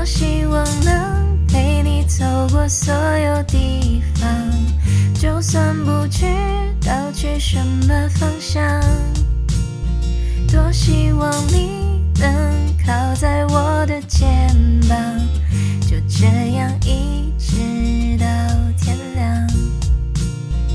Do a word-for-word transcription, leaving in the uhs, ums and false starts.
希望能陪你走过所有地方，就算不知道去什么方向，多希望你能靠在我的肩膀，就这样一